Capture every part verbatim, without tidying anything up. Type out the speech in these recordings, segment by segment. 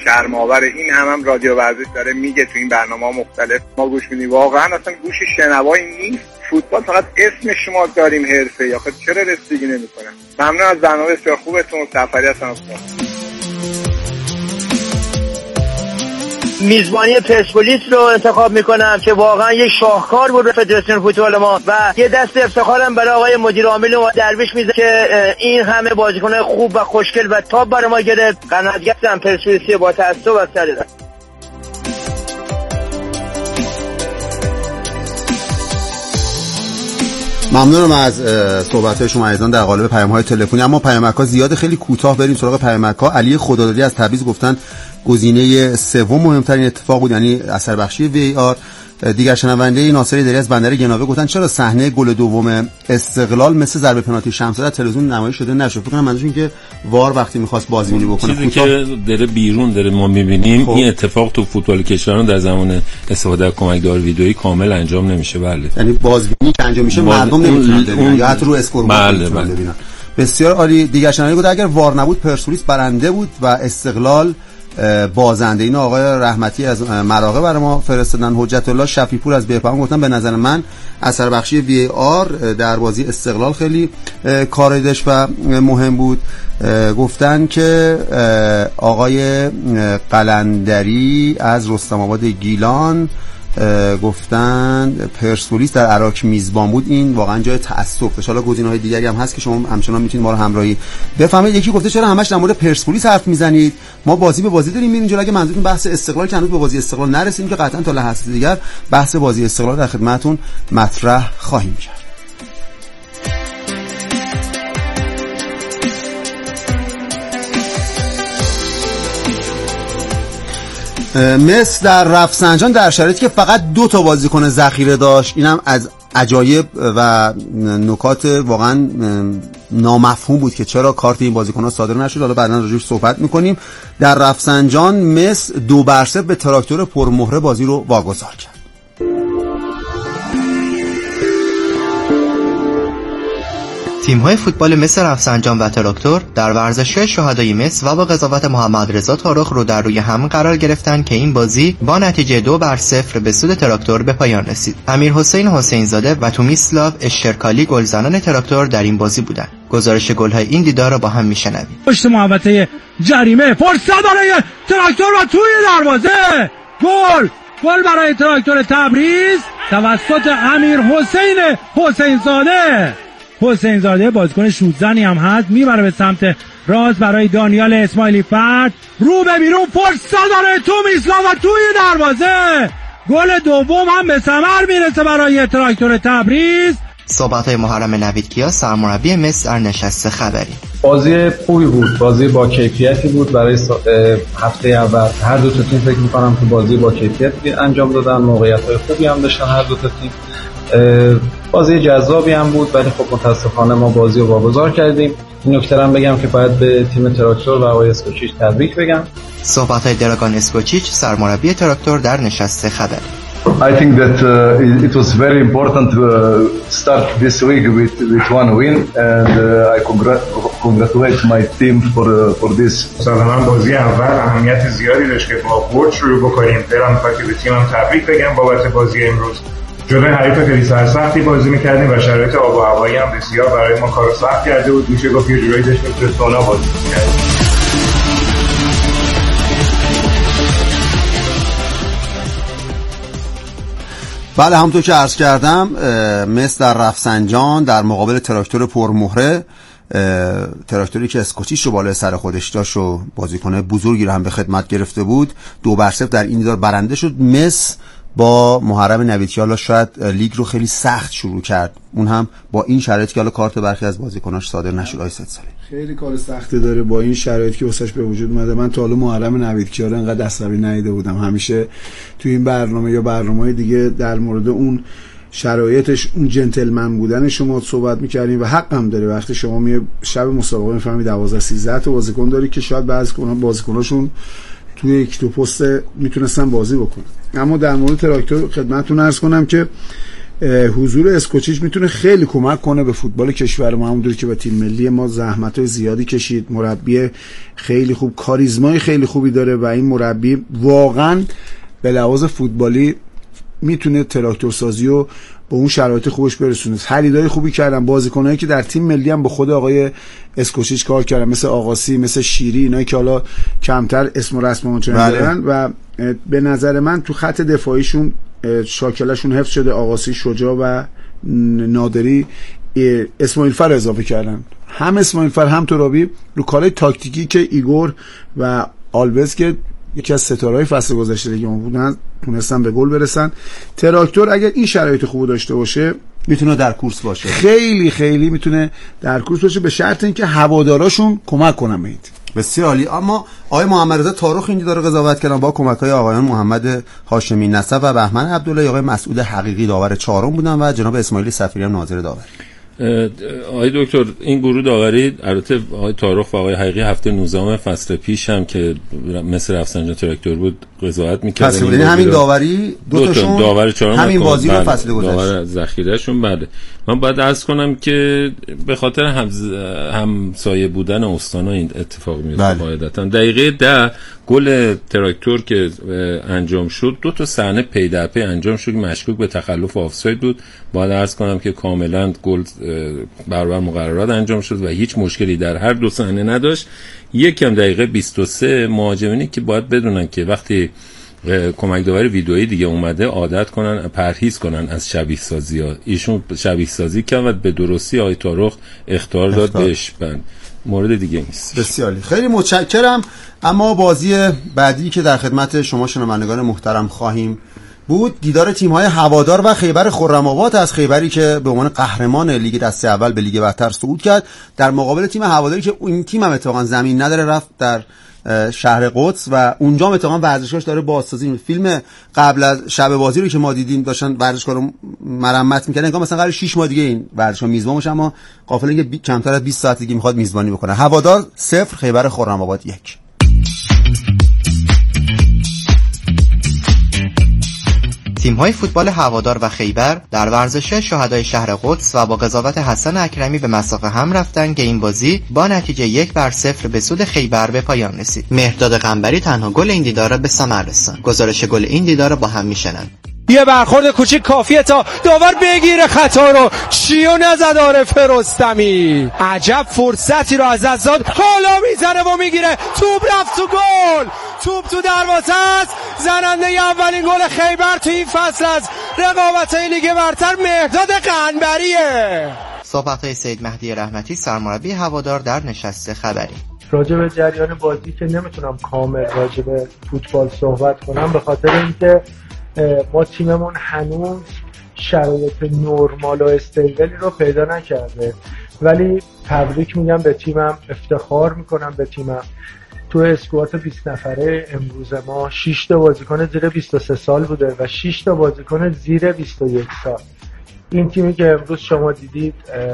شرم‌آور. این هم هم رادیو ورزش داره میگه تو این برنامه‌ها مختلف ما گوش میدیم، واقعا اصلا گوش شنوایی نیست. فوتبال فقط اسم شما داریم حرفه‌ای، آخه چرا رسیدگی نمی‌کنن؟ ممنون از برنامه بسیار خوبتون. سفری هستم. میزبانی پرسپولیس رو انتخاب میکنم که واقعا یک شاهکار بود فدراسیون فوتبال ما و یه دست افتخارم برای آقای مدیر عامل و درویش میزه که این همه بازیکن خوب و خوشگل و تاپ برای ما گرفت. قناعت‌گرفتم پرسپولیسی با تعصب و سر. ممنونم از صحبت‌های شما عزیزان در قالب پیام‌های تلفنی. اما پیامک‌ها زیاد، خیلی کوتاه بریم سراغ پیامک‌ها. علی خدادادی از تبریز گفتن گزینه سوم مهمترین اتفاق بود، یعنی اثر بخشی وی آر. دیگر شنونده ناصری دری از بندر گناوه گفتن چرا صحنه گل دوم استقلال مثل ضربه پنالتی شمسا در تلویزیون نمایش شده نشد؟ فکر کنم منظورش این که وار وقتی می‌خواست بازبینی بکنه چیزی که داره بیرون داره ما می‌بینیم این اتفاق تو فوتبال کشوران در زمان استفاده از کمک‌دار ویدئویی کامل انجام نمیشه. بله، یعنی بازبینی که انجام میشه مردم نمی‌تونن ببینن یا حتی رو اسکوربورد بله ببینن. بسیار عالی. دیگر شنونده گفت اگر وار نبود پرسپولیس برنده بود و استقلال بازنده. این آقای رحمتی از مراغه برای ما فرستادن. حجت الله شفیع‌پور از بهپام گفتن به نظر من اثر بخشی وی آر در بازی استقلال خیلی کاری داشت و مهم بود. گفتن که آقای قلندری از رستم آباد گیلان گفتن پرسپولیس در عراق میزبان بود، این واقعا جای تأسف داشت. حالا گزینه‌های دیگری هم هست که شما همچنان میتونید ما رو همراهی بفهمید. یکی گفته چرا همش در مورد پرسپولیس حرف میزنید؟ ما بازی به بازی داریم میریم جلو. اگه منظورتون بحث استقلال که هنوز به بازی استقلال نرسیدیم که قطعا تا لحظه دیگر بحث بازی استقلال در خدمتتون مطرح خواهیم کرد. مس در رفسنجان در شرایطی که فقط دو تا بازیکن ذخیره داشت، اینم از عجایب و نکات واقعا نامفهوم بود که چرا کارت این بازیکن‌ها صادر نشد. حالا بعداً راجعش صحبت می‌کنیم. در رفسنجان مس دو بر صفر به تراکتور پرمهره بازی رو واگذار کرد. تیم‌های فوتبال مس رفسنجان و تراکتور در ورزشگاه شهدای مس و با قضاوت محمد رضا طارق رو در روی هم قرار گرفتن که این بازی با نتیجه دو بر صفر به سود تراکتور به پایان رسید. امیر حسین حسین زاده و تومیسلاو اشترکالی گلزنان تراکتور در این بازی بودند. گزارش گل‌های این دیدار را با هم میشنویم. پشت محوطه جریمه فرصت برای تراکتور و توی دروازه گل گل برای تراکتور تبریز توسط امیر حسین حسین زاده. حسین زاده بازیکن شوت‌زنی هم هست، میبره به سمت راست برای دانیال اسماعیلی فرد، رو به بیرون فرصت برای تومیسلاو و توی دروازه گل دوم هم به ثمر میرسه برای تراکتور تبریز. صحبت‌های محرم نویدکیا سرمربی مس در نشست خبری. بازی خوبی بود، بازی با کیفیتی بود برای هفته اول. هر دو تا تیم فکر می‌کنم که بازی با کیفیتی انجام دادن، موقعیت‌های خوبی هم داشتن هر دو تا تیم. بازی جذابی هم بود، ولی خب متاسفانه ما بازی رو واگذار کردیم. این نکته هم بگم که باید به تیم تراکتور و آقای اسکوچیچ تبریک بگم. صحبت‌های دراگان اسکوچیچ سرمربی تراکتور در نشست خبری. I think that uh, it was very important to uh, start this week with with one win and uh, I congr- congratulate my team for uh, for this. مثلا بازی اول اهمیت زیادی داشت که با برد شروع بکنیم. دلم می‌خواد که به تیمم تبریک بگم بابت بازی امروز. جلوی حریف خیلی سرسختی بازی می‌کردیم و شرایط آب و هوایی هم بسیار برای ما کارو سخت کرده بود. میشه گفت یه جورایی داشتیم تو سونا بازی می‌کردیم. بله، همونطور که عرض کردم مس در رفسنجان در مقابل تراکتور پرمهره، تراکتوری که اسکوچیچ رو بالای سر خودش داشت و بازیکن بزرگی رو هم به خدمت گرفته بود، دو بر صفر در این دیدار برنده شد. مس با محرم نویدکیا شاید لیگ رو خیلی سخت شروع کرد، اون هم با این شرایطی که حالا کارت برخی از بازیکناش صادر نشد. آی ست سالی خیلی کار سختی داره با این شرایطی که واسش به وجود اومده. من تا حالا محرم نویدکیا رو انقدر عصبی ندیده بودم. همیشه تو این برنامه یا برنامه‌های دیگه در مورد اون شرایطش، اون جنتلمن بودن شما صحبت می‌کردیم و حق هم داره. وقتی شما می شب مسابقه می‌فهمی دوازده سیزده تا بازیکن داری که شاید بعضی بازیکناشون توی یک دو پست میتونستن بازی بکنن. اما در مورد تراکتور خدمتتون عرض کنم که حضور اسکوچیچ میتونه خیلی کمک کنه به فوتبال کشور ما، همونطور که با تیم ملی ما زحمت‌های زیادی کشید. مربی خیلی خوب، کاریزمای خیلی خوبی داره و این مربی واقعا به لحاظ فوتبالی میتونه تراکتور سازی رو به اون شرایط خوبش برسونه. خریدای خوبی کردن، بازیکنایی که در تیم ملی هم با خود آقای اسکوچیچ کار کردن، مثل آقاسی، مثل شیری، اینایی که حالا کمتر اسم و رسم اون دارن و به نظر من تو خط دفاعیشون شاکلشون حفظ شده. آقاسی، شجاع و نادری اسماعیل فر اضافه کردن، هم اسماعیل فر هم ترابی رو کارهای تاکتیکی که ایگور و آلوز که یکی از ستاره‌های فصل گذشته دیگه اون بودن تونستن به گل برسن. تراکتور اگر این شرایط خوب داشته باشه میتونه در کورس باشه، خیلی خیلی میتونه در کورس باشه، به شرط اینکه هواداراشون کمک کنن بهت. بسیار عالی. اما آقای محمد رضا تارخ اینجا داره قضاوت کردن با کمک‌های آقایان محمد هاشمی نسب و بهمن عبدالله. آقای مسعود حقیقی داور چهارم بودن و جناب اسماعیل صفیری هم ناظر داور. آقای دکتر این گروه داوری البته آقای تارخ و آقای حقیقی هفته نوزدهم فصل پیش هم که مثل رفسنجان تراکتور بود قضاوت می‌کردن. یعنی همین داوری دو تاشون داور چهارم همین بازی رو فصل گذشته داور ذخیره‌شون. بله من باید عرض کنم که به خاطر هم همسایه بودن استانا این اتفاق میفته. قاعدتا دقیقه ده گل تراکتور که انجام شد دو تا صحنه پی در پی انجام شد مشکوک به تخلف آفساید بود. باید عرض کنم که کاملا گل برابر مقررات انجام شد و هیچ مشکلی در هر دو صحنه نداشت. یکم دقیقه بیست و سه مهاجمینی که باید بدونن که وقتی کمک داوری ویدئویی دیگه اومده عادت کنن پرهیز کنن از شبیه سازی ها. ایشون شبیه سازی کرد و به درستی آقای تارخ اخطار داد بهش. بند مورد دیگه نیست. بسیار خیلی متشکرم. اما بازی بعدی که در خدمت شما شنوندگان محترم خواهیم بود دیدار تیم‌های هوادار و خیبر خرم‌آباد از خیبری که به عنوان قهرمان لیگ دسته اول به لیگ برتر صعود کرد در مقابل تیم هواداری که این تیم هم اتفاقا زمین نداره، رفت در شهر قدس و اونجا هم اتفاقا ورزشگاهش داره بازسازی. فیلم قبل از شب بازی رو که ما دیدیم داشتن ورزشگاه رو مرمت می‌کردن، انگار مثلا قرار شش ماه دیگه این ورزشگاه میزبان باشه، اما قافل اینکه کمتر از بیست ساعت دیگه می‌خواد میزبانی بکنه. هوادار صفر، خیبر خرم‌آباد یک. تیم‌های فوتبال هوادار و خیبر در ورزشگاه شهدای شهر قدس و با قضاوت حسن اکرمی به مسافه هم رفتن که این بازی با نتیجه یک بر صفر به سود خیبر به پایان رسید. مهرداد قنبری تنها گل این دیدار را به ثمر رساند. گزارش گل این دیدار را با هم میشنن. یه برخورد کوچیک کافیه تا داور بگیره خطا رو. چیو نزد عارف رستمی. عجب فرصتی رو از دست داد. حالا میزنه و میگیره. توپ رفت تو گل. توپ تو دروازه است. زننده اولین گل خیبر تو این فصل از رقابت‌های لیگ برتر مهرداد قنبریه. صحبت‌های سید مهدی رحمتی سرمربی هوادار در نشست خبری. راجع به جریان بازی که نمیتونم کامل راجع به فوتبال صحبت کنم به خاطر اینکه ما تیممون هنوز شرایط نرمال و استیبلی رو پیدا نکرده، ولی تبریک میگم به تیمم، افتخار میکنم به تیمم. تو اسکوات بیست نفره امروز ما شش تا بازیکن زیر بیست و سه سال بوده و شش تا بازیکن زیر بیست و یک سال. این تیمی که امروز شما دیدید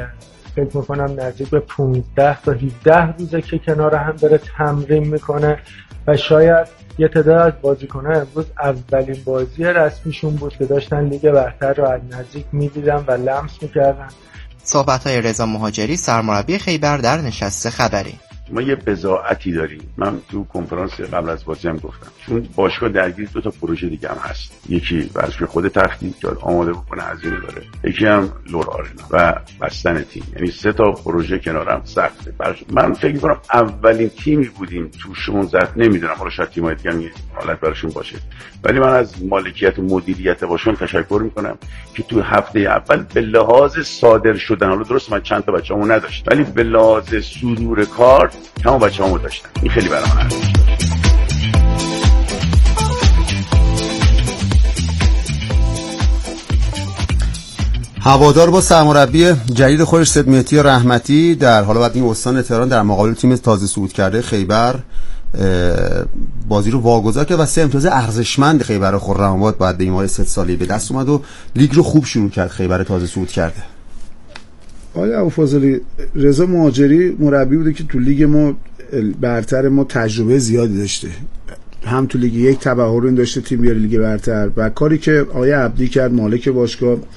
فکر میکنم نزدیک به پانزده تا هفده روزه که کنار هم داره تمرین میکنه و شاید یه تعداد از بازیکن‌ها امروز اولین بازی رسمیشون بود که داشتن لیگ برتر رو از نزدیک می‌دیدن و لمس می‌کردن. صحبت‌های رضا مهاجری سرمربی خیبر در نشست خبری. ما یه بضاعتی داریم. من تو کنفرانس قبل از بازی هم گفتم چون باشگاه درگیر دو تا پروژه دیگه هم هست. یکی ورزشگاه خود تختی که آماده بکنه هزینه داره، یکی هم لور آرنا و بستن تیم. یعنی سه تا پروژه کنار هم سخته. من فکر می‌کنم اولین تیمی بودیم تو شانزده، نمیدونم حالا شاید تیم‌های دیگه هم حالت براشون باشه، ولی من از مالکیت و مدیریت باشون تشکر می‌کنم که تو هفته اول به لحاظ صادر شدن، حالا درست من چند تا بچه‌مو نداشت ولی به لحاظ صدور کار تمام بچه‌هامو داشتن. این خیلی برام ارزش داره. هوادار با سرمربی جدید خودش سید مهدی رحمتی در حالا بعد این استان تهران در مقابل تیم تازه صعود کرده خیبر بازی رو واگذار کرد و سه امتیاز ارزشمند خیبر خرم‌آباد بعد این ماه سه سالی به دست اومد و لیگ رو خوب شروع کرد. خیبر تازه صعود کرده. آقای ابوالفضلی، رضا مهاجری مربی بوده که تو لیگ ما برتر ما تجربه زیادی داشته، هم تو لیگ یک تبحر این داشته تیم بیاره لیگ برتر و کاری که آقای عبدی کرد مالک باشگاه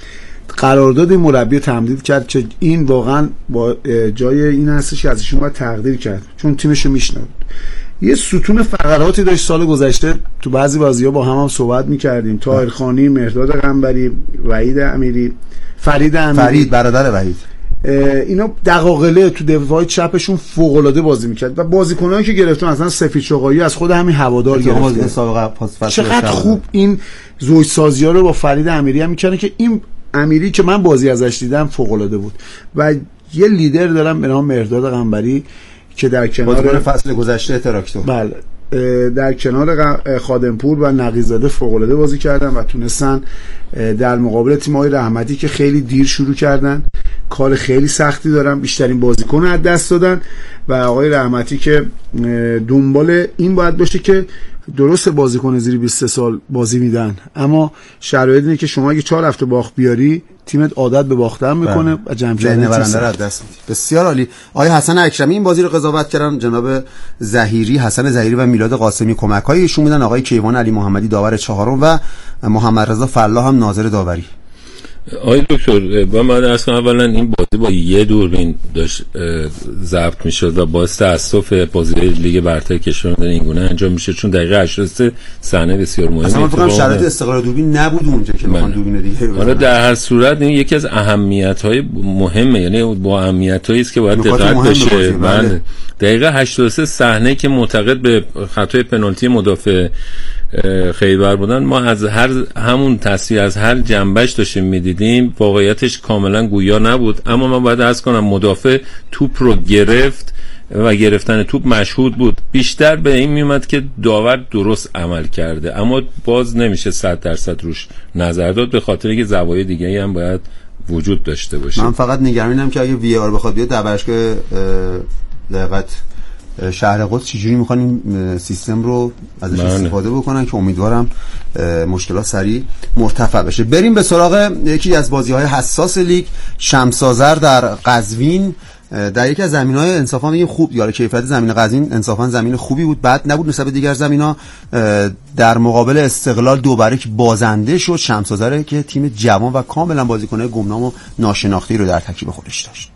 قرارداد مربی تمدید کرد که این واقعا با جای این هستش که ازشون باید تقدیر کرد، چون تیمشو میشناسه. یه ستون فقراتی داشت سال گذشته، تو بعضی بازی‌ها با هم هم صحبت می‌کردیم، طاهرخانی، مهرداد قنبری، وحید امیری، فرید امیری، فرید برادر وحید، اینا دقاقله تو دفاع چپشون فوق‌العاده بازی می‌کرد و بازیکنایی که گرفتن اصلا سفید شقایی از خود همین هوادار گرفت. چقدر خوب این زوج سازی‌ها رو با فرید امیری هم می‌کنه که این امیری که من بازی ازش دیدم فوق‌العاده بود و یه لیدر دارم به نام مهرداد قنبری که در کنار فصل گذشته تراکتور بله در کنار خادمپور و نقیزاده فوق‌العاده بازی کردن و تونستن در مقابل تیم‌های رحمتی که خیلی دیر شروع کردن، کار خیلی سختی دارن، بیشترین بازیکن از دست دادن و آقای رحمتی که دنبال این باید باشه که درست بازیکن زیر بیست سال بازی میدن، اما شرایط اینه که شما اگه چهار هفته باخت بیاری تیمت عادت به باختن میکنه و جمع کردن برنده رو دست میدی. بسیار عالی. آقای حسن اکرمی این بازی رو قضاوت کردن، جناب ظهیری، حسن ظهیری و میلاد قاسمی کمک‌های ایشون میدن، آقای کیوان علی محمدی داور چهارم و محمد رضا فلاح هم ناظر داوری. آقای دکتر با من درس کنم، اولا این بازی با یه دوربین داشت ضبط میشد و باعث تاسف بازی لیگ برتر کشور این گونه انجام میشه، چون دقیقه هشتاد و سه صحنه بسیار مهمه. اصلا فکر کنم شرایط استقرار دوربین نبود اونجا که بخوان دوربین دیگه. حالا در هر صورت این یکی از اهمیت‌های مهمه، یعنی با اهمیتایی است که باید دقت بشه. من دقیقه هشتاد و سه صحنه که معتقد به خطای پنالتی مدافع خیبر بودن، ما از هر همون تصویر از هر جنبش داشتیم میدیدیم، واقعیتش کاملا گویا نبود، اما من باید عرض کنم مدافع توپ رو گرفت و گرفتن توپ مشهود بود. بیشتر به این میومد که داور درست عمل کرده، اما باز نمیشه صد درصد روش نظر داد، به خاطر اینکه زوایای دیگه‌ای هم باید وجود داشته باشه. من فقط نگرانم که اگه وی آر بخواد بیاد در برشگاه دقیقاً شهر قدس چجوری میخوان این سیستم رو ازش من. استفاده بکنن که امیدوارم مشکلات سریع مرتفع بشه. بریم به سراغ یکی از بازی‌های حساس لیگ، شمس آذر در قزوین. در یکی از زمین‌های انصافا میگیم خوب، یاره کیفیت زمین قزوین انصافا زمین خوبی بود، بد نبود نسبت به دیگر زمینا. در مقابل استقلال دو بر یک بازنده شد. شمس آذر که تیم جوان و کاملا بازیکن‌های گمنام و ناشناخته رو در ترکیب خودش داشت.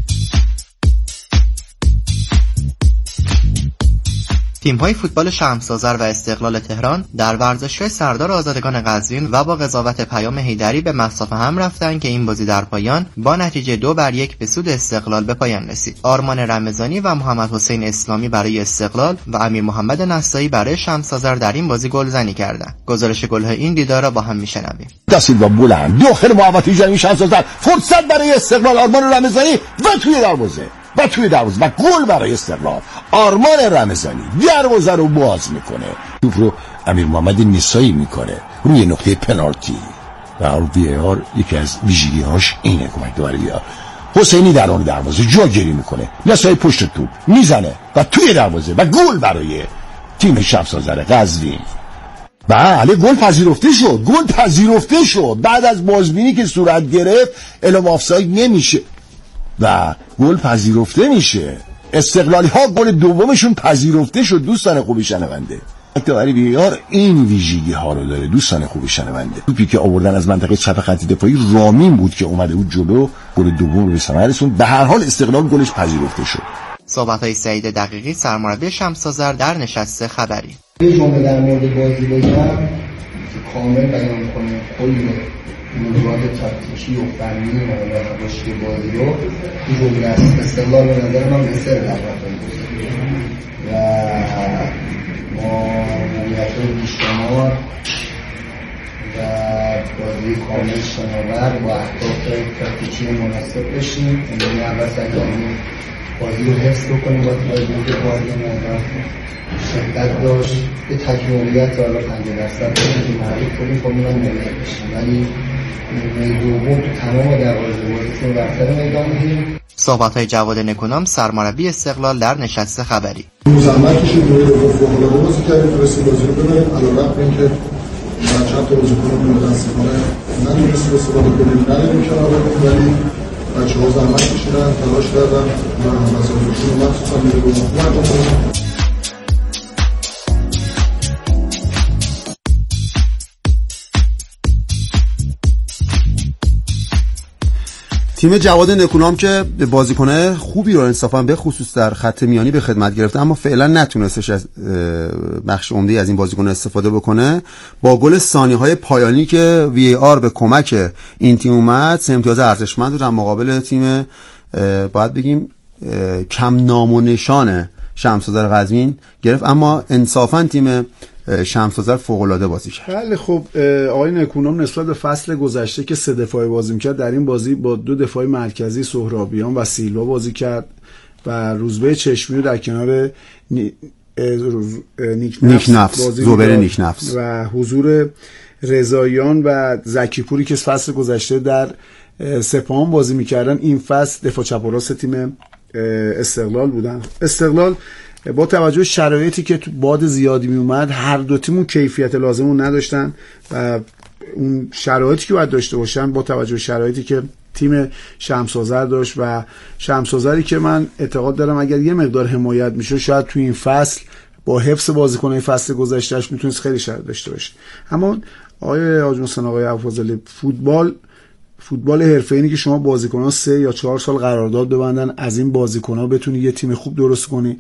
تیم‌های فوتبال شمس آذر و استقلال تهران در ورزشگاه سردار آزادگان قزوین و با قضاوت پیام حیدری به مصاف هم رفتند که این بازی در پایان با نتیجه دو بر یک به سود استقلال به پایان رسید. آرمان رمضانی و محمد حسین اسلامی برای استقلال و امیر محمد نسایی برای شمس آذر در این بازی گلزنی کردند. گزارش گل‌های این دیدار را با هم میشنویم. دستید با بلند داخل محوطه جریمه شمس آذر، فرصت برای استقلال، آرمان رمضانی و توی دروازه و توی دروازه و گل برای استقلال. آرمان رمضانی دروازه رو باز میکنه، توپ رو امیر محمد نسایی میکنه روی نقطه پنالتی و وی آر یکی از ویژگی‌هاش اینه کمک داره. بیا حسینی در اون دروازه جاگیری میکنه، نسایی پشت توپ میزنه و توی دروازه و گل برای تیم شمس آذر قزوین. بله گل پذیرفته شد، گل پذیرفته شد بعد از بازبینی که صورت گرفت، اعلام آفساید نمیشه و گل پذیرفته میشه. استقلالی ها گل دومشون پذیرفته شد. دوستان خوبی شنونده، داوری وی آر این ویژگی ها رو داره. دوستان خوبی شنونده، توپی که آوردن از منطقه چپ خط دفاعی رامین بود که اومده بود جلو، گل دوم رو به ثمر رسوند. به هر حال استقلال گلش پذیرفته شد. صحبت‌های سعید دقیقی سرمربی شمس آذر در نشست خبری. یه جمله در مورد بازی بگم که کامل بیان کنه کل موضوعات تاکتیکی و فنی و روشی بازی رو تو جمله است. استقلال به نظر من بسیار دقیق و ما موقعیت‌های بیشمار و بازی کامل شناور با اهداف تاکتیکی مناسب بشیم. یعنی اول سعی کنیم بازی رو حفظ بکنیم با توجه که بازی مدام شدت داشت، به تکمیلیت حالا پنجاه درصد که معروف کنیم خب می‌رم نمی‌رم بشیم، ولی دوم تو تمام دروازه بازی برتر میدان بودیم. صحبت‌های جواد نکونام سرمربی استقلال در نشست خبری. مزاحمت کشید روی فوق‌العاده بازی کردیم، تونستیم بازی رو ببریم، علاوه اینکه من چند تا بازیکن متأسفانه نتونستیم استفاده کنیم، نداریم کنار بدیم، ولی بچه‌ها زحمت کشیدن، تلاش کردن و مسائلشون رو مخصوصا میره رو مردم. تیم جواد نکونام که بازیکن خوبی رو انصافا به خصوص در خط میانی به خدمت گرفته، اما فعلا نتونستش از بخش عمده از این بازیکن استفاده بکنه. با گل ثانیه‌های پایانی که وی ای آر به کمک این تیم اومد، سه امتیاز ارزشمند رو در مقابل تیم باید بگیم کم نام و نشان شمس‌آذر قزوین گرفت، اما انصافا تیم شمس‌آذر فوق‌العاده بازی کرد. خیلی خوب. آقای نکونام نسبت به فصل گذشته که سه دفاعی بازی می‌کرد، در این بازی با دو دفاع مرکزی سهرابیان و سیلوا بازی کرد و روزبه چشمی رو در کنار نی... نیک نفس, نفس. زوبر نیک نفس و حضور رضاییان و زکی پوری که فصل گذشته در سپاهان بازی می‌کردن، این فصل دفاع چپ و راست تیم استقلال بودن. استقلال با توجه شرایطی که تو باد زیادی می اومد، هر دو تیمون کیفیت لازمون نداشتن و اون شرایطی که باید داشته باشن با توجه شرایطی که تیم شمس‌آذر داشت و شمس‌آذری که من اعتقاد دارم اگر یه مقدار حمایت میشه شاید تو این فصل با حفظ بازیکن‌های فصل گذشتهش میتونست خیلی شرایط داشته باشه. اما آقای حاج محسن، آقای افضلی، فوتبال فوتبال حرفه‌ای که شما بازیکن‌ها سه یا چهار سال قرارداد ببندن، از این بازیکن‌ها بتونی یه تیم خوب درست کنی.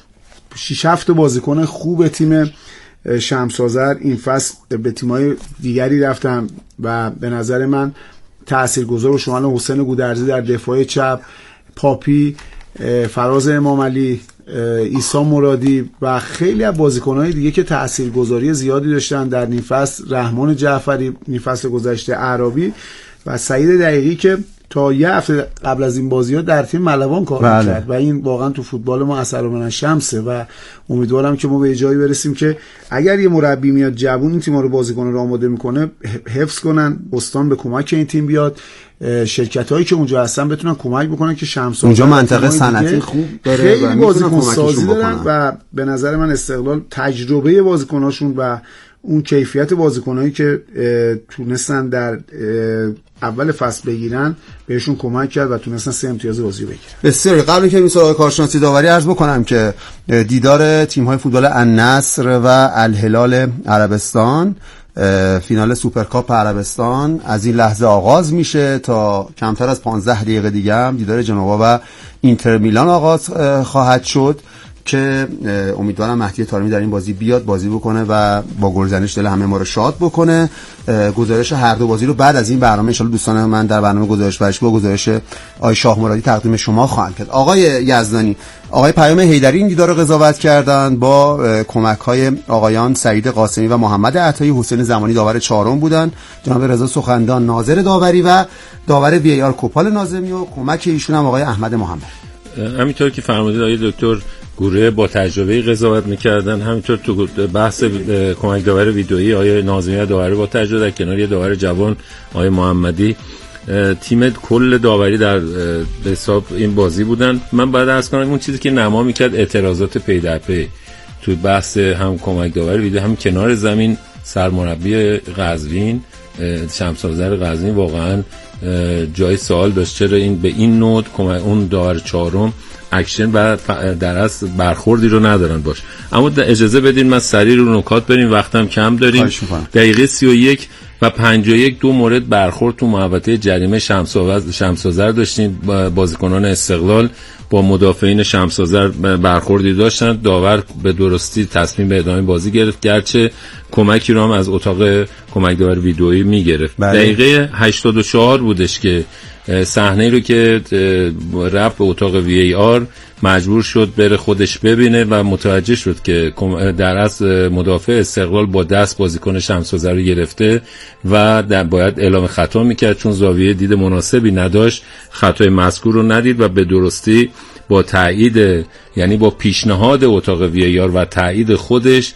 شش هفت بازیکن خوب تیم شمس‌آذر این فصل به تیم‌های دیگری رفتن و به نظر من تاثیرگذار و شمال حسین گودرزی در دفاع چپ، پاپی، فراز امامعلی، عیسی مرادی و خیلی از بازیکن‌های دیگه که تاثیرگذاری زیادی داشتن در نیم فصل، رحمان جعفری نیم فصل گذشته، عربی و سعید دقیقی که تا یه هفته قبل از این بازی‌ها در تیم ملوان کار بله. می‌کرد و این واقعا تو فوتبال ما اثر و منش شمسه و امیدوارم که ما به جایی برسیم که اگر یه مربی میاد جوون این تیم‌ها رو بازیکن رو آماده میکنه حفظ کنن، استان به کمک این تیم بیاد، شرکت‌هایی که اونجا هستن بتونن کمک بکنن که شمس‌آذر اونجا منطقه صنعتی خوب داره خیلی و بازیکن سازی دارن و به نظر من استقلال تجربه بازیکناشون و اون کیفیت بازیکنایی که تونستن در اول فصل بگیرن بهشون کمک کرد و تونستن سه امتیاز بازی بگیرن. بسیار. قبل اینکه این سراغ کارشناسی داوری عرض بکنم که دیدار تیم‌های فوتبال النصر و الهلال عربستان، فینال سوپرکاپ عربستان از این لحظه آغاز میشه تا کمتر از پانزده دقیقه دیگه هم دیدار جنوا و اینتر میلان آغاز خواهد شد که امیدوارم مهدی طارمی در این بازی بیاد بازی بکنه و با گلزنیش دل همه ما رو شاد بکنه. گزارش هر دو بازی رو بعد از این برنامه ان شاءالله دوستان من در برنامه گزارش ورزشی با گزارش آقای شاه مرادی تقدیم شما خواهم کرد. آقای یزدانی، آقای پیام حیدری این دیدار رو قضاوت کردن با کمک‌های آقایان سعید قاسمی و محمد عطایی. حسین زمانی داور چهارم بودن، جناب رضا سخندان ناظر داوری و داور وی ای آر کوپال ناظمی و کمک ایشون هم آقای احمد محمد. همینطور که فرمودید آقای دکتر گروه با تجربه قضاوت میکردن، همینطور تو بحث کمک داور ویدئویی آقای ناظمی و داور با تجربه در کنار داور جوان آقای محمدی، تیم کل داوری در حساب این بازی بودن. من باید عرض کنم اون چیزی که نما میکرد اعتراضات پی در پی تو بحث هم کمک داور ویدئو هم کنار زمین سرمربی قزوین شمس‌آذر قزوین واقعا جای سوال داشت چرا این به این نوع اون داور چهارم اکشن و در اصل برخوردی رو ندارن باش. اما اجازه بدین من سریع رو نکات بریم، وقتم کم داریم. دقیقه سی و یک و پنجاه و یک دو مورد برخورد تو محوطه جریمه شمس‌آذر داشتیم. بازیکنان استقلال با مدافعین شمس‌آذر برخوردی داشتن، داور به درستی تصمیم به ادامه بازی گرفت گرچه کمکی رو هم از اتاق کمک داور ویدئویی میگرفت. دقیقه هشتاد و چهار بودش که صحنه رو که رفت به اتاق وی ای آر مجبور شد بره خودش ببینه و متوجه شد که در اصل مدافع استقلال با دست بازیکن شمس‌آذر رو گرفته و باید اعلام خطا میکرد، چون زاویه دید مناسبی نداشت خطای مذکور رو ندید و به درستی با تایید یعنی با پیشنهاد اتاق وی ای آر و تایید خودش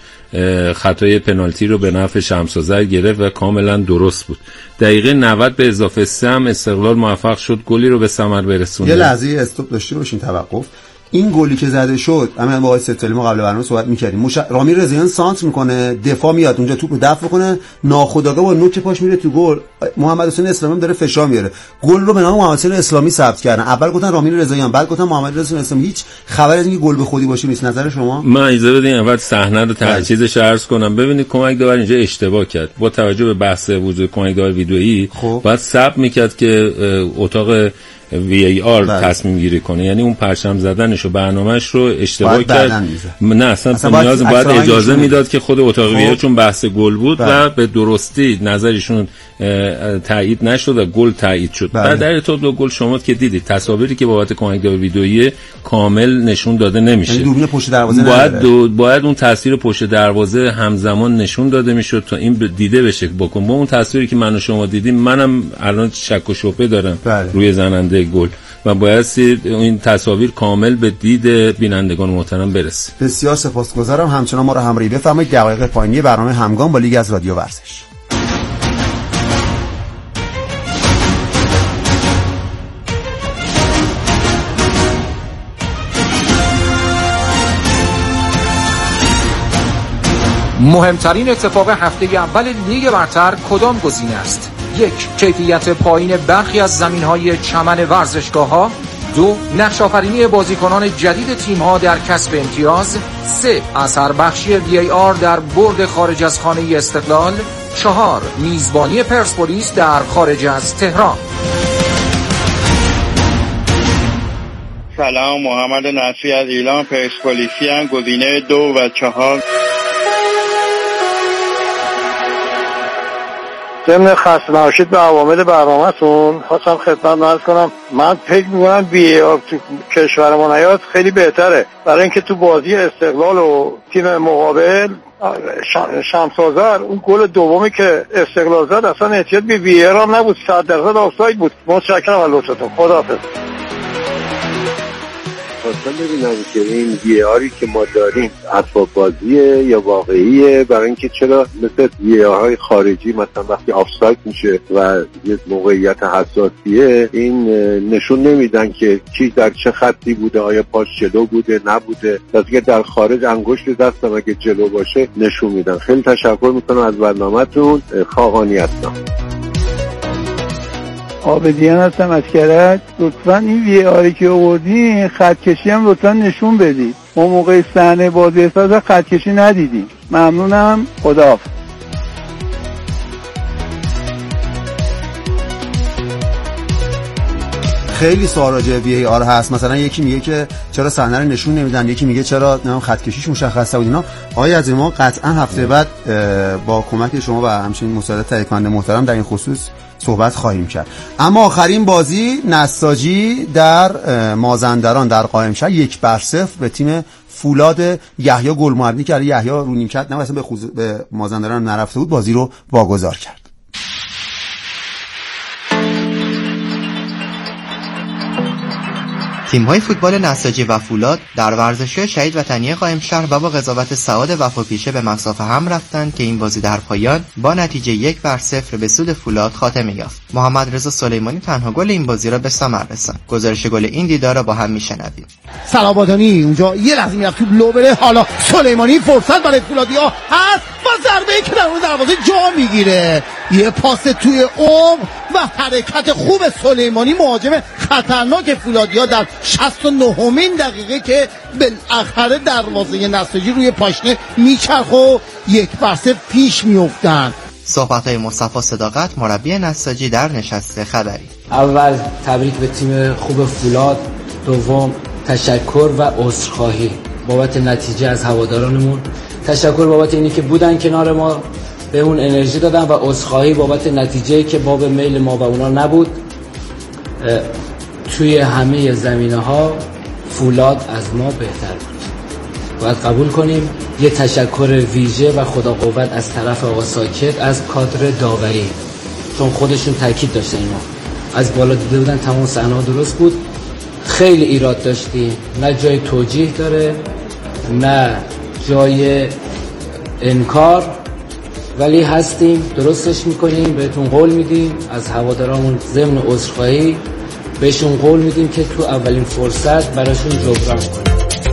خطای پنالتی رو به نفع شمس‌آذر گرفت و کاملا درست بود. دقیقه نود به اضافه سه هم استقلال موفق شد گلی رو به ثمر برسونه. یه لحظه استاپ داشته باشین، توقف. این گلی که زده شد، همین با آقای ستالی ما قبل برنامه صحبت می‌کردیم، مش... رامین رضاییان سانتر میکنه، دفاع میاد اونجا توپو دفع کنه، ناخودآگاه با نوک پاش میره تو گل. محمد حسین اسلامی داره فشار میاره، گل رو به نام محمد حسین اسلامی ثبت کردن. اول گفتن رامین رضاییان، بعد گفتن محمد حسین اسلامی. هیچ خبر از اینکه گل به خودی باشه نیست. نظر شما؟ من اجازه بدین اول صحنه رو تجهیزش عرض کنم. ببینید کمک داور اینجا اشتباه کرد. با توجه به بحث وجود کمک داور ویدئویی باید ثبت میکرد که اتاق وی ای آر تصمیم گیری کنه، یعنی اون پرچم زدنش و برنامه‌اش رو اشتباه کرد. نه اصلا, اصلا نیاز باید اجازه میداد که خود اتاق وی ای آر چون بحث گل بود بله. و به درستی نظرشون تایید نشد و گل تایید شد. بله. بعد در تو دو گل شما که دیدید تصاویری که بابت کمک‌دار ویدئویی کامل نشون داده نمیشه. یعنی دوربین پشت دروازه باید دو باید اون تصویر پشت دروازه همزمان نشون داده میشد تا این دیده بشه. بکن با اون تصویری که من و شما دیدیم منم الان شک و شبهه دارم بله. روی زننده گل و باید این تصاویر کامل به دید بینندگان محترم برسه. بسیار سپاسگزارم. همچنان ما رو همراهی بفرمایید. دقایق پایانی برنامه همگام با لیگ از رادیو ورزش. مهمترین اتفاق هفته اول لیگ برتر کدام گزینه است؟ یک، کیفیت پایین برخی از زمین‌های چمن ورزشگاه‌ها. دو، نقش آفرینی بازیکنان جدید تیم‌ها در کسب امتیاز. سه، اثر بخشی وی ای آر در برد خارج از خانه استقلال. چهار، میزبانی پرسپولیس در خارج از تهران. سلام، محمد نصری از ایلان پرسپولیسی هم گزینه دو و چهار. ضمن خسته نباشید به عوامل برنامه‌تون خواستم خدمت عرض کنم من فکر می‌کنم وی ای آر تو کشور ما نیاد خیلی بهتره، برای اینکه تو بازی استقلال و تیم مقابل شمس‌آذر اون گل دومی که استقلال زد اصلا احتیاج به وی ای آر هم نبود، صد درصد آفساید بود. متشکرم از لطفتون. خداحافظ. خواستم ببینم که این وی ای آری که ما داریم اسباب بازیه یا واقعیه، برای اینکه چرا مثل وی ای آرهای خارجی مثلا وقتی آفساید میشه و یه موقعیت حساسیه این نشون نمیدن که کی در چه خطی بوده، آیا پاش جلو بوده نبوده، دیگه در خارج انگشت دستم اگه جلو باشه نشون میدن. خیلی تشکر میکنم از برنامه‌تون. خاقانی هستم. آبدیان هستم از کرج. لطفاً این وی آری که آوردین خط کشی هم لطفاً نشون بدید. ما موقع صحنه بازی احساس خط کشی ندیدیم. ممنونم. خداحافظ. خیلی سوال راجع به وی ای آر هست. مثلا یکی میگه که چرا صحنه رو نشون نمیدن، یکی میگه چرا نمیدونم خط کشیش مشخصه بود. اینا آقای عزیز ما قطعا هفته بعد با کمک شما و همچنین مساعدت تهیه کننده محترم در این خصوص صحبت خواهیم کرد. اما آخرین بازی نساجی در مازندران در قائمشهر یک بر صفر به تیم فولاد یحیی گل محمدی کرد. یحیی رو نیمکت نه اصلا به, خوز... به مازندران نرفته بود، بازی رو واگذار کرد. تیم‌های فوتبال نساجی و فولاد در ورزشگاه شهید وطنی قائمشهر و با قضاوت سعاد وفاپیشه به مصاف هم رفتند که این بازی در پایان با نتیجه یک بر صفر به سود فولاد خاتمه یافت. محمد رضا سلیمانی تنها گل این بازی را به ثمر رساند. گزارش گل این دیدار را با هم میشنویم. سلام‌آبادانی اونجا یه لحظه میرفت تو لو بره، حالا سلیمانی فرصت برای فولادیا هست با ضربه‌ای که در اون دروازه جا میگیره، یه پاس توی عمق و حرکت خوب سلیمانی مهاجم خطرناک فولادیا در شصت و نهمین دقیقه که بالاخره دروازه نساجی روی پاشنه میچرخ و یک بر صفر پیش میافتند. صحبت‌های مصطفی صداقت مربی نساجی در نشست خبری. اول تبریک به تیم خوب فولاد، دوم تشکر و عذرخواهی بابت نتیجه از هوادارانمون، تشکر بابت اینی که بودن کنار ما به اون انرژی دادن و عذرخواهی بابت نتیجه‌ای که باب میل ما و اونا نبود. توی همه زمینه‌ها فولاد از ما بهتر بود، باید قبول کنیم. یه تشکر ویژه و خدا قوت از طرف آقا ساکت از کادر داوری، چون خودشون تاکید داشتن اینو از بالا دیده بودن، تمام صحنه‌ها درست بود. خیلی ایراد داشتیم، نه جای توجیه داره نه جای انکار، ولی هستیم درستش میکنیم، بهتون قول میدیم از هوادارامون ضمن عذرخواهی بهشون قول میدیم که تو اولین فرصت براشون جبران کنیم.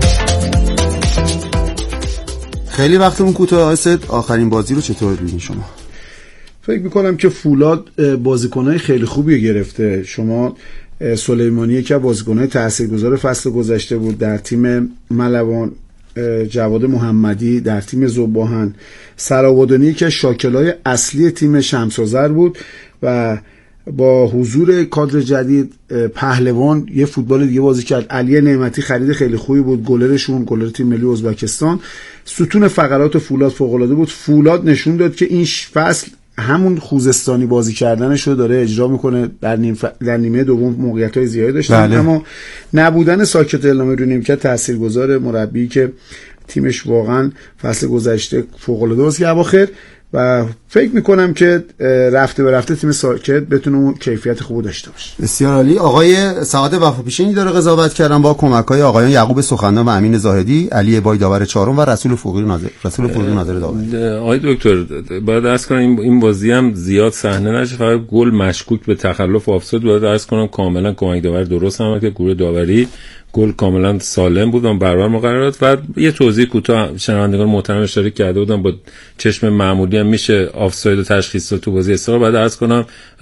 خیلی وقتمون کوتاه. آقای سید آخرین بازی رو چطور دیدین شما؟ فکر میکنم که فولاد بازیکنای خیلی خوبی گرفته. شما سلیمانی که بازیکنای تاثیرگذار فصل گذشته بود در تیم ملوان، جواد محمدی در تیم ذوب‌آهن، سرآبادانی که شاکلای اصلی تیم شمس‌آذر بود و با حضور کادر جدید پهلوان یه فوتبال دیگه بازی کرد. علی نعمتی خرید خیلی خوبی بود، گلرشون، گلر تیم ملی ازبکستان. ستون فقرات فولاد فوق العاده بود. فولاد نشون داد که این فصل همون خوزستانی بازی کردنش رو داره اجرا میکنه. در نیم ف... در نیمه دوم موقعیت‌های زیادی داشتن، بله. اما نبودن ساکت النامی رو نیمکت تاثیرگذار، مربی که تیمش واقعا فصل گذشته فوق العاده بازی کرد اواخر و فکر میکنم که رفته به رفته تیم ساکت بتونه اون کیفیت خوب داشته باشه. بسیار عالی. آقای سعادت وفاپیشینی داره قضاوت کردن با کمک‌های آقایان یعقوب سخندان و امین زاهدی، علی بای داور چهارم و رسول فقیری ناظر رسول فقیری ناظر داور. آقای دکتر باید عرض کنم این بازی هم زیاد صحنه نشه، فقط گل مشکوک به تخلف آفساید باید عرض کنم کاملا کمک داور درست هم که گروه داوری گل کاملا سالم بود و برابر مقررات. و یه توضیح کوتاه شنوندگان محترم اشاره کرده بودم با چشم معمولی هم میشه آفساید رو تشخیص داد تو بازی استقلال. بعد عرض کنم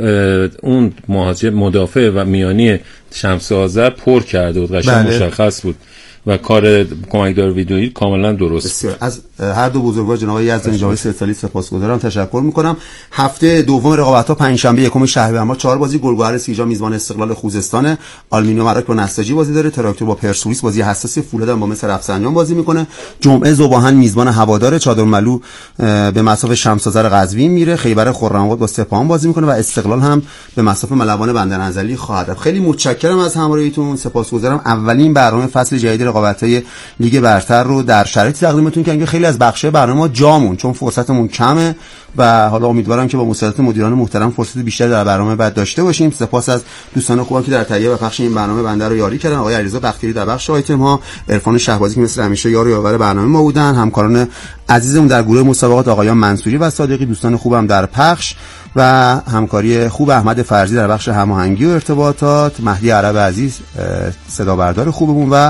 اون مهاجم مدافع و میانی شمس آذر پر کرده بود، قشنگ مشخص بود و کار کمکدار ویدئویی کاملا درست. از هر دو بزرگوار جناب یزدانی جاوی سرسالی سپاسگزارم، تشکر میکنم. هفته دوم رقابت‌ها پنجشنبه یکم شهریور چهار بازی، گلگهر سیجا میزبان استقلال خوزستان، آلومینیوم عراق با نساجی بازی داره، تراکتور با پرسپولیس بازی حساسی، فولاد هم با مصر رفسنجان بازی میکنه. جمعه ذوباهن میزبان هوادار، چادرملو به مصاف شمس آذر قزوین میره، خیبر خرم‌آباد با سپاهان بازی میکنه و استقلال هم به مصاف ملوان بندرانزلی خواهد رفت. خیلی متشکرم از همراهیتون، سپاسگزارم. اولین برنامه فصل جدید رقابت‌های لیگ برتر رو در شرایطی تقدیمتون کردیم که خیلی از بخش‌های برنامه جامون چون فرصتمون کمه و حالا امیدوارم که با مساعدت مدیران محترم فرصت بیشتری در برنامه بعد داشته باشیم. سپاس از دوستان خوبم که در تهیه و پخش این برنامه بنده رو یاری کردن، آقای علیرضا بختیاری در بخش آیتم ها، عرفان شهبازی که مثل همیشه یار و یاور برنامه ما بودن، همکاران عزیزمون در گروه مسابقات آقایان منصوری و صادقی، دوستان خوبم در پخش و همکاری خوب احمد فرزی در بخش هماهنگی و ارتباطات، مهدی عرب عزیز صدا بردار خوبمون و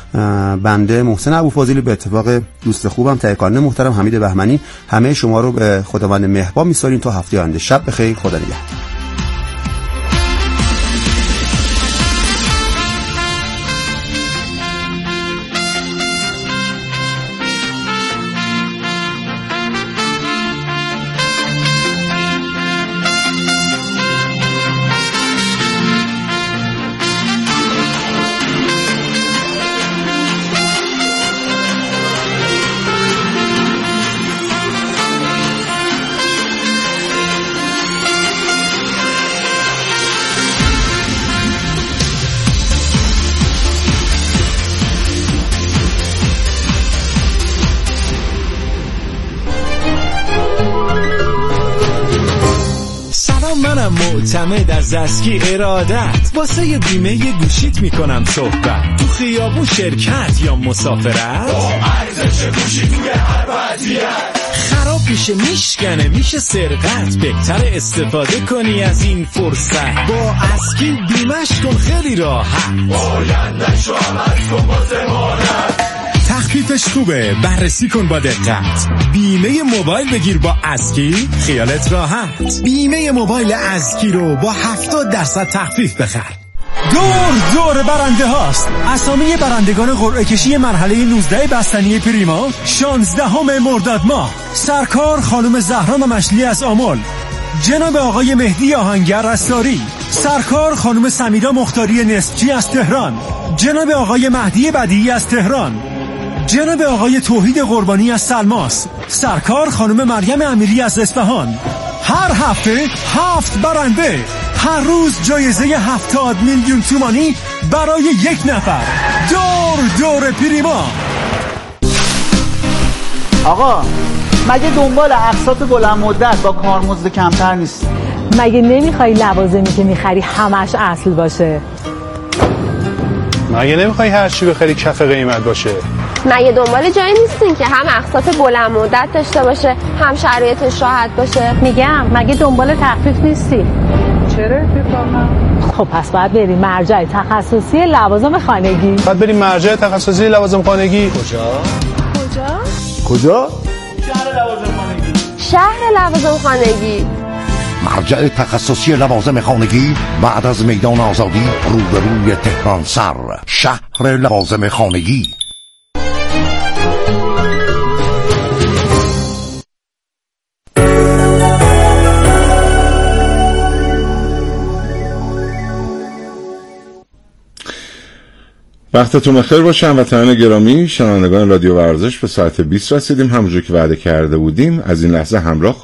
بنده محسن ابوفاضلی به اتفاق دوست خوبم تهیه‌کننده محترم حمید بهمنی. همه شما رو به خداوند مهربان می‌سپاریم تا هفته آینده. شب بخیر، خدا نگهدار. معتمد از اسکی ارادت واسه بیمه گوشیت میکنم صحبت، تو خیابون شرکت یا مسافرت با ارزش گوشی توی هر وضعیت خراب میشه میشکنه میشه سرقت، بهتر استفاده کنی از این فرصت، با اسکی بیمش کن خیلی راحت، آینده‌شو عوض کن با ضمانت، تخفیفش خوبه بررسی کن با دقت، بیمه موبایل بگیر با اسکی خیالت راحت، بیمه موبایل اسکی رو با هفتاد درصد تخفیف بخر. دور دور برنده هاست. اسامی برندگان قرعه کشی مرحله نوزده بستنی پریما شانزدهم مرداد ماه: سرکار خانم زهرا مشلی از آمل، جناب آقای مهدی آهنگر رستاری، سرکار خانم سمیرا مختاری نصفچی از تهران، جناب آقای مهدی بدیعی از تهران، جناب آقای توحید قربانی از سلماس، سرکار خانم مریم امیری از اصفهان. هر هفته هفت برنده، هر روز جایزه هفتاد میلیون تومانی برای یک نفر. دور دور پریما. آقا مگه دنبال اقساط بلند مدت با کارمزد کمتر نیست؟ مگه نمیخوای لوازمی که میخری همش اصل باشه؟ مگه نمیخوای هر چی بخری کف قیمت باشه؟ مگه دنبال جایی نیستین که هم اقساط بلند مدت داشته باشه هم شرایطش راحت باشه؟ میگم مگه دنبال تخفیف نیستی؟ چرا اتفاقا؟ خب پس باید بریم مرجع تخصصی لوازم خانگی. باید بریم مرجع تخصصی لوازم خانگی. کجا؟ کجا؟ کجا؟ شهر لوازم خانگی. شهر لوازم خانگی. مرجع تخصصی لوازم خانگی بعد از میدان آزادی روبروی تهران سر، شهر لوازم خانگی. وقتتون بخیر باشه هموطنان گرامی، شنوندگان رادیو ورزش. به ساعت بیست رسیدیم، همونجور که وعده کرده بودیم از این لحظه همراه